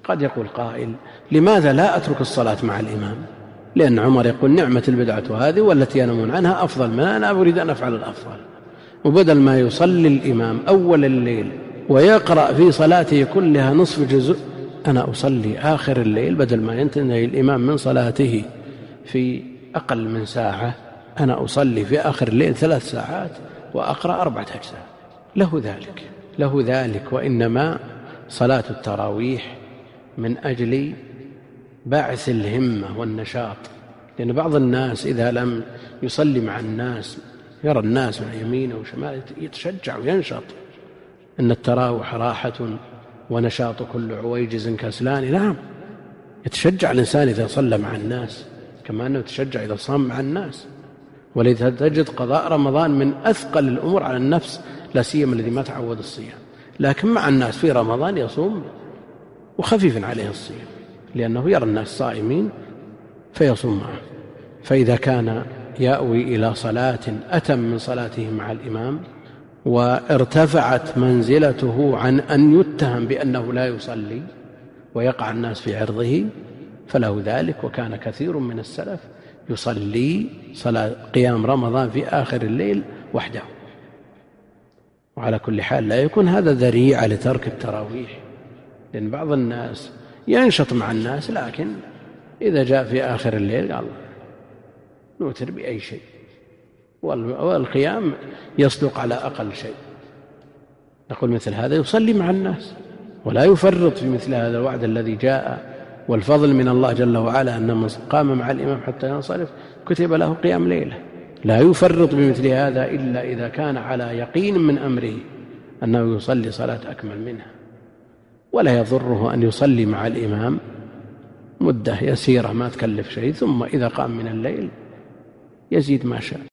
قد يقول قائل: لماذا لا أترك الصلاة مع الإمام؟ لأن عمر يقول: نعمة البدعة هذه والتي ينامون عنها أفضل من أنا أريد أن أفعل الأفضل. وبدل ما يصلي الإمام أول الليل ويقرأ في صلاته كلها نصف جزء، أنا أصلي آخر الليل، بدل ما ينتهي الإمام من صلاته في أقل من ساعة، أنا أصلي في آخر الليل 3 ساعات وأقرأ 4 أجزاء. له ذلك. وإنما صلاة التراويح من أجل بعث الهمة والنشاط، لأن بعض الناس إذا لم يصلي مع الناس يرى الناس من يمينه وشماله يتشجع وينشط. إن التراوح راحة ونشاط كل عويجز كسلان. نعم، يتشجع الإنسان إذا صلى مع الناس كما أنه يتشجع إذا صام مع الناس. ولذا تجد قضاء رمضان من أثقل الأمور على النفس، لا سيما الذي ما تعود الصيام، لكن مع الناس في رمضان يصوم وخفيف عليه الصيام، لأنه يرى الناس صائمين فيصوم معه. فإذا كان يأوي إلى صلاة أتم من صلاته مع الإمام وارتفعت منزلته عن أن يتهم بأنه لا يصلي ويقع الناس في عرضه فله ذلك. وكان كثير من السلف يصلي صلاة قيام رمضان في آخر الليل وحده. وعلى كل حال لا يكون هذا ذريعة لترك التراويح، لأن بعض الناس ينشط مع الناس، لكن إذا جاء في آخر الليل قال نوتر بأي شيء، والقيام يصدق على أقل شيء. نقول مثل هذا يصلي مع الناس ولا يفرط في مثل هذا الوعد الذي جاء، والفضل من الله جل وعلا أن من قام مع الإمام حتى ينصرف كتب له قيام ليلة. لا يفرط بمثل هذا إلا إذا كان على يقين من أمره أنه يصلي صلاة أكمل منها. ولا يضره أن يصلي مع الإمام مدة يسيرة ما تكلف شيء، ثم إذا قام من الليل يزيد ما شاء.